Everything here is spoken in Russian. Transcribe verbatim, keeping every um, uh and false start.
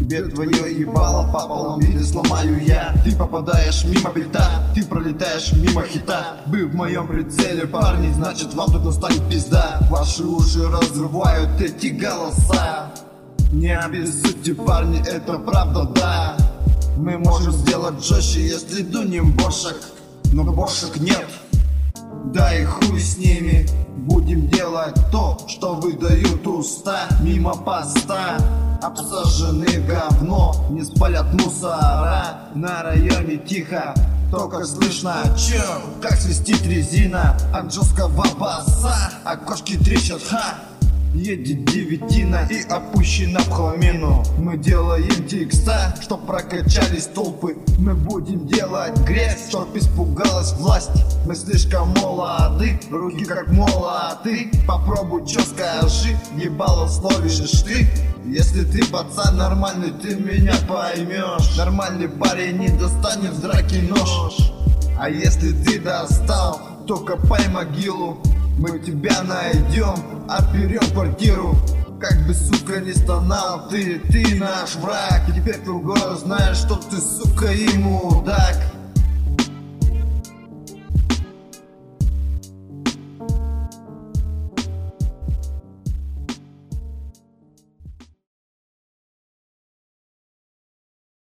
Тебе твое ебало пополам или сломаю я. Ты попадаешь мимо бита, ты пролетаешь мимо хита. Вы в моем прицеле, парни, значит вам тут настанет пизда. Ваши уши разрывают эти голоса. Не обессудьте, парни, это правда, да. Мы можем сделать жестче, если дунем бошек, но бошек нет. Да и хуй с ними, будем делать то, что выдают уста. Мимо поста обсажены говно, не спалят мусора. На районе тихо, только слышно чё, как свистит резина от жесткого баса. Окошки трещат, ха. Едет девятина и опущена в хламину. Мы делаем текста, чтоб прокачались толпы. Мы будем делать грязь, чтоб испугалась власть. Мы слишком молоды, руки как молоты. Попробуй, чё скажи, ебало словишь ты. Если ты пацан нормальный, ты меня поймешь. Нормальный парень не достанет в драке нож. А если ты достал, то копай могилу. Мы тебя найдем, отберем квартиру. Как бы, сука, не стонал ты, ты наш враг. Теперь другой знаешь, что ты, сука, и мудак.